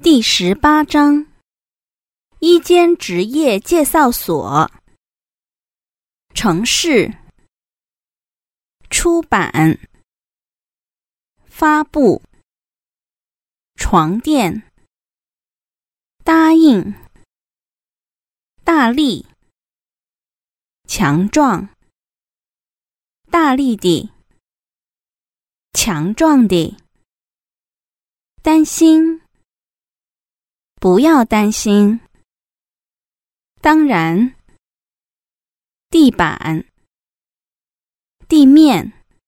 第18章一间职业介绍所。城市、出版、发布、床垫、答应、大力、强壮、大力的、强壮的、担心、不要担心，当然，地板、地面、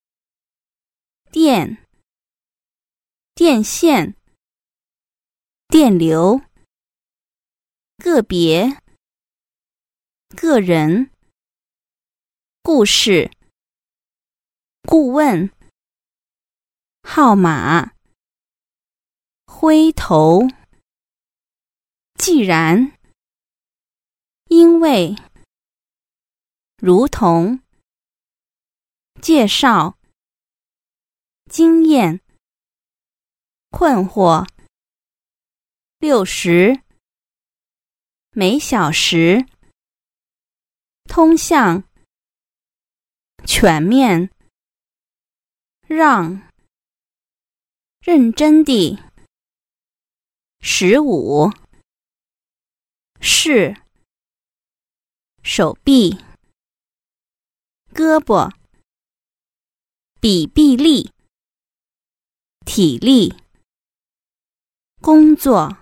电、电线、电流、个别、个人、故事、顾问、号码、灰头、既然、因为、如同、介绍、经验、困惑、60、每小时、通向、全面、让、认真地、15、是、手臂、胳膊、比臂力、体力、工作、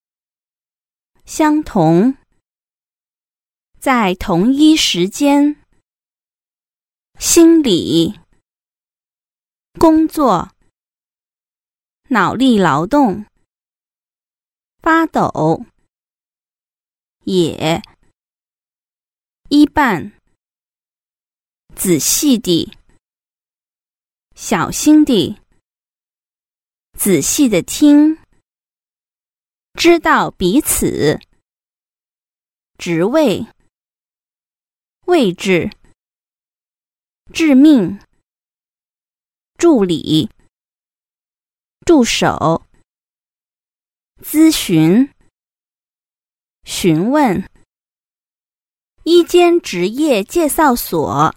相同、在同一时间、心理、工作、脑力劳动、发抖、也、一半、仔细地、小心地、仔细地听、知道彼此、职位、位置、致命、助理、助手、咨询、询问、一间职业介绍所。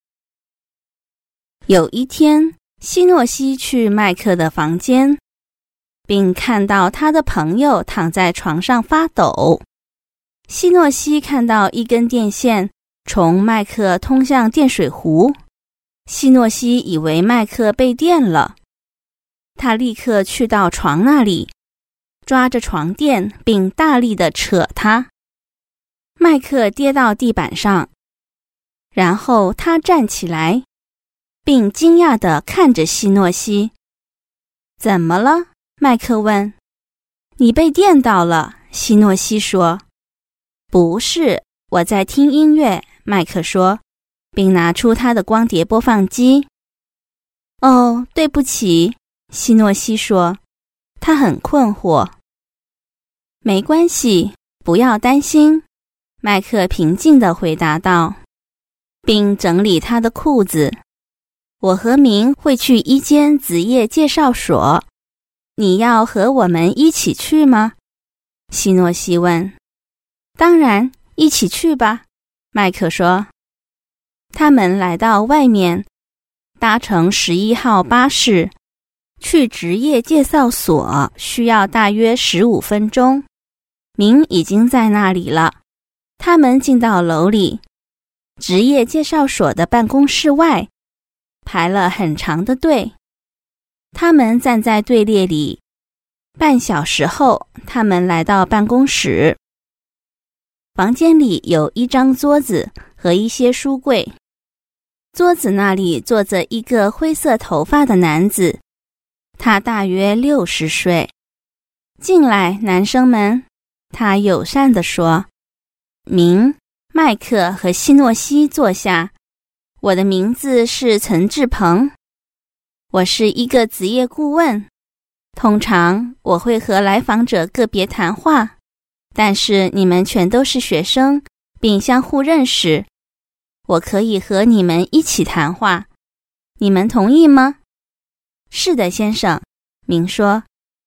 有一天，希诺西去麦克的房间，并看到他的朋友躺在床上发抖。希诺西看到一根电线从麦克通向电水壶，希诺西以为麦克被电了，他立刻去到床那里，抓着床垫并大力地扯他。麦克跌到地板上，然后他站起来，并惊讶地看着希诺西。怎么了？麦克问。你被电到了，希诺西说。不是，我在听音乐，麦克说，并拿出他的光碟播放机。哦，对不起，希诺西说，他很困惑。没关系，不要担心，麦克平静地回答道，并整理他的裤子。我和明会去一间职业介绍所，你要和我们一起去吗？希诺西问。当然，一起去吧，麦克说。他们来到外面，搭乘11号巴士，去职业介绍所需要大约15分钟。明已经在那里了。他们进到楼里，职业介绍所的办公室外排了很长的队。他们站在队列里，半小时后，他们来到办公室。房间里有一张桌子和一些书柜。桌子那里坐着一个灰色头发的男子，他大约60岁。进来，男生们，他友善地说。明、麦克和希诺西坐下。我的名字是陈志鹏，我是一个职业顾问。通常我会和来访者个别谈话，但是你们全都是学生，并相互认识，我可以和你们一起谈话，你们同意吗？是的，先生，明说。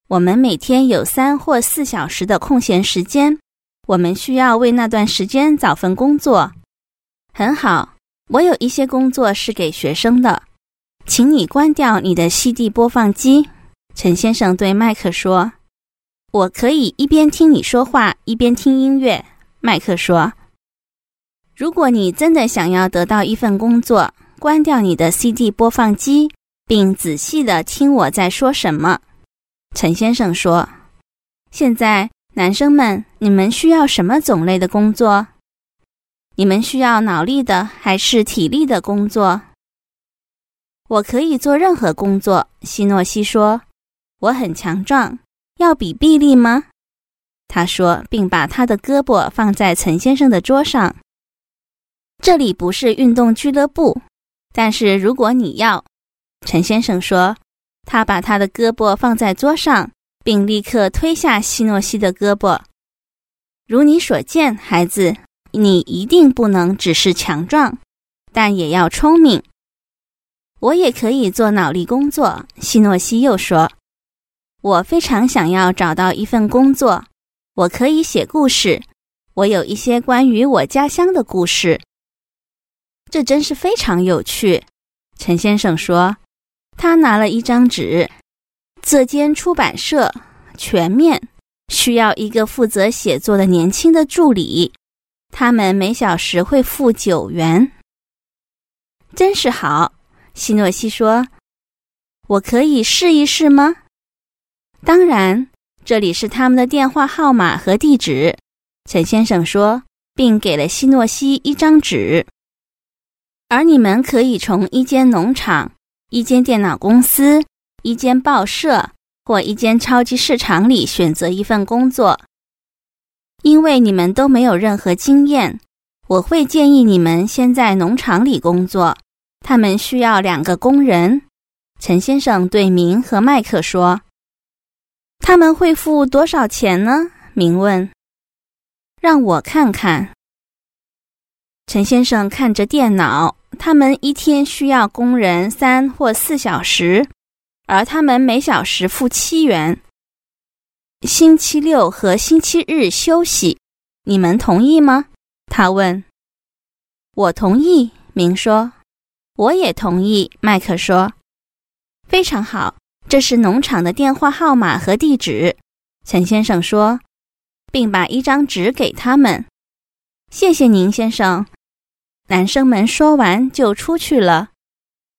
我们每天有3或4小时的空闲时间，我们需要为那段时间找份工作。很好，我有一些工作是给学生的，请你关掉你的 CD 播放机。陈先生对麦克说。我可以一边听你说话，一边听音乐，麦克说。如果你真的想要得到一份工作，关掉你的 CD 播放机，并仔细地听我在说什么。陈先生说。现在，男生们，你们需要什么种类的工作？你们需要脑力的还是体力的工作？我可以做任何工作，希诺西说。我很强壮。要比臂力吗？他说，并把他的胳膊放在陈先生的桌上。这里不是运动俱乐部，但是如果你要，陈先生说，他把他的胳膊放在桌上，并立刻推下希诺西的胳膊。如你所见，孩子，你一定不能只是强壮，但也要聪明。我也可以做脑力工作，希诺西又说。我非常想要找到一份工作，我可以写故事，我有一些关于我家乡的故事。这真是非常有趣，陈先生说。他拿了一张纸，这间出版社全面需要一个负责写作的年轻的助理，他们每小时会付9元。真是好，希诺西说。我可以试一试吗？当然，这里是他们的电话号码和地址，陈先生说，并给了希诺西一张纸。而你们可以从一间农场、一间电脑公司、一间报社或一间超级市场里选择一份工作。因为你们都没有任何经验，我会建议你们先在农场里工作，他们需要2个工人。陈先生对明和麦克说。他们会付多少钱呢？明问。让我看看。陈先生看着电脑，他们一天需要工人3或4小时，而他们每小时付7元。星期6和星期日休息，你们同意吗？他问。我同意，明说。我也同意，麦克说。非常好。这是农场的电话号码和地址，陈先生说，并把一张纸给他们。谢谢您，先生。男生们说完就出去了。